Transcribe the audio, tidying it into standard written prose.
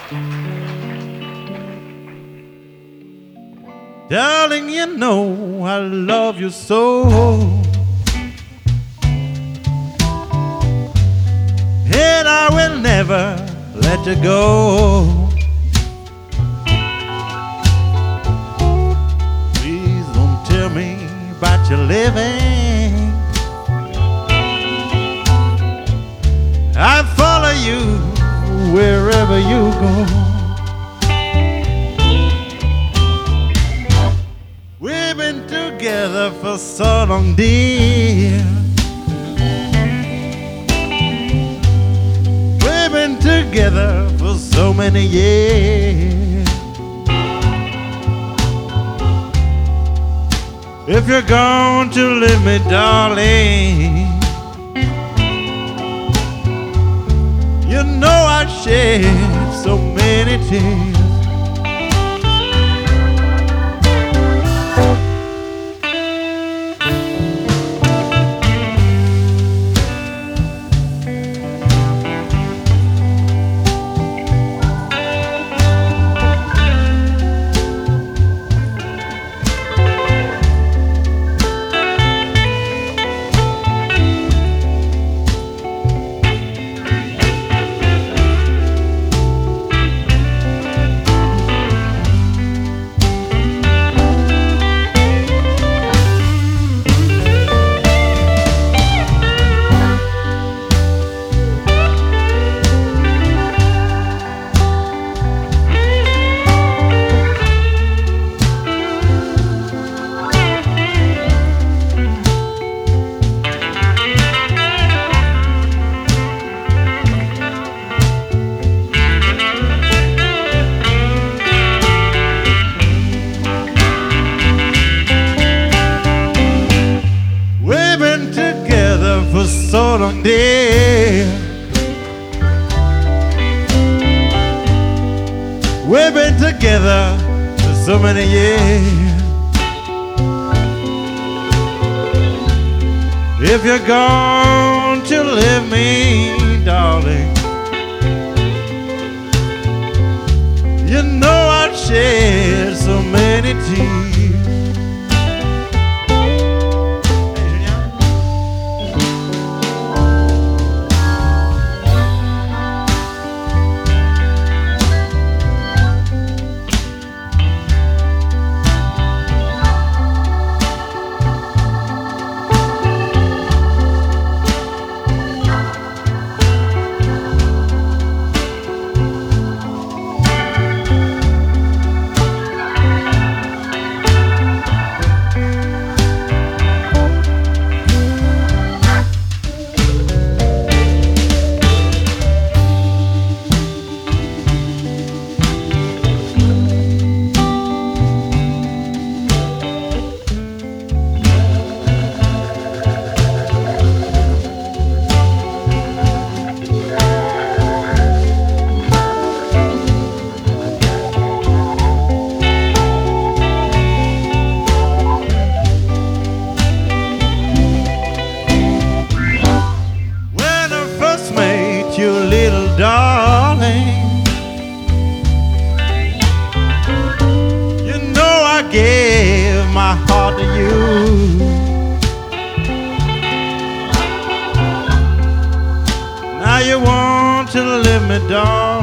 Darling, you know I love you so, and I will never let you go. Please don't tell me about your living. I follow you wherever you go. We've been together for so long, dear. We've been together for so many years. If you're going to leave me, darling, you know I shed so many tears. For so long, dear. We've been together for so many years. If you're going to leave me, darling, you know I've shed so many tears. You little darling, you know I gave my heart to you. Now you want to leave me, darling.